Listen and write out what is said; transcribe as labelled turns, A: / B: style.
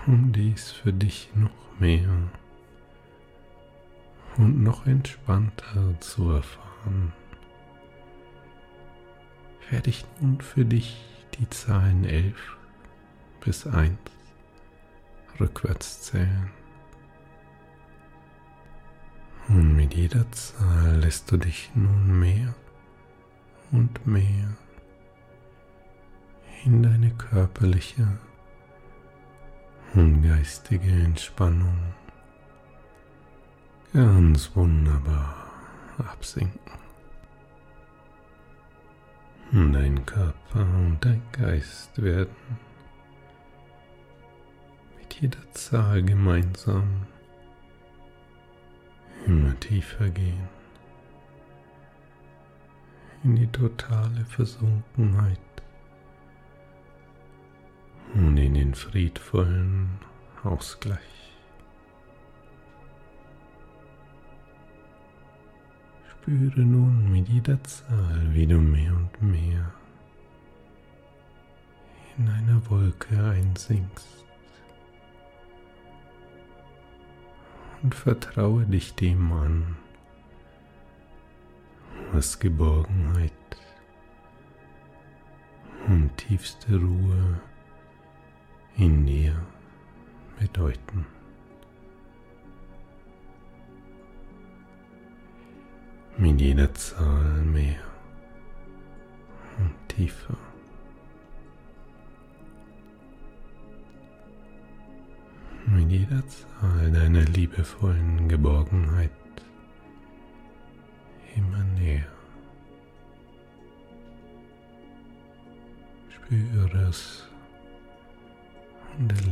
A: um dies für dich noch mehr und noch entspannter zu erfahren, werde ich nun für dich die Zahlen 11 bis 1 rückwärts zählen. Und mit jeder Zahl lässt du dich nun mehr und mehr in deine körperliche und geistige Entspannung ganz wunderbar absinken. Dein Körper und dein Geist werden mit jeder Zahl gemeinsam immer tiefer gehen in die totale Versunkenheit und in den friedvollen Ausgleich. Spüre nun mit jeder Zahl, wie du mehr und mehr in einer Wolke einsinkst und vertraue dich dem an, was Geborgenheit und tiefste Ruhe in dir bedeuten. Mit jeder Zahl mehr und tiefer. Mit jeder Zahl deiner liebevollen Geborgenheit immer näher. Spüre es und erlebe